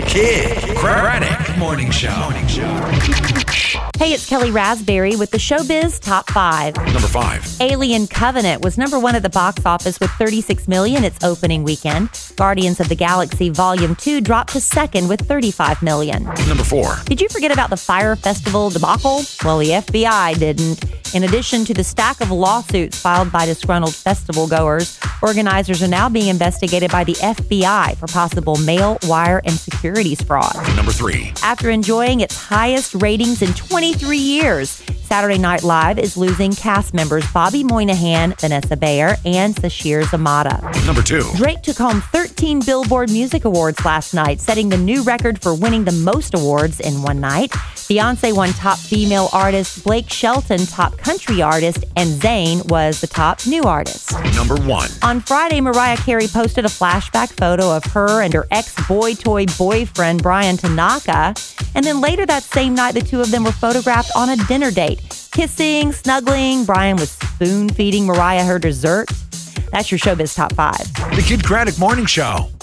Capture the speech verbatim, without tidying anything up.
Kid Craddock Morning Show. Morning Show. Hey, it's Kelly Raspberry with the Showbiz Top five. Number five. Alien Covenant was number one at the box office with thirty-six million dollars its opening weekend. Guardians of the Galaxy Volume two dropped to second with thirty-five million dollars. Number four. Did you forget about the Fire Festival debacle? Well, the F B I didn't. In addition to the stack of lawsuits filed by disgruntled festival goers, organizers are now being investigated by the F B I for possible mail, wire, and securities fraud. Number three. After enjoying its highest ratings in twenty-three years, Saturday Night Live is losing cast members Bobby Moynihan, Vanessa Bayer, and Sashir Zamata. Number two. Drake took home thirteen Billboard Music Awards last night, setting the new record for winning the most awards in one night. Beyonce won Top Female Artist, Blake Shelton Top Country Artist, and Zayn was the Top New Artist. Number one. On Friday, Mariah Carey posted a flashback photo of her and her ex-boy toy boyfriend, Brian Tanaka. And then later that same night, the two of them were photographed on a dinner date. Kissing, snuggling, Brian was spoon-feeding Mariah her dessert. That's your Showbiz Top five. The Kid Craddock Morning Show.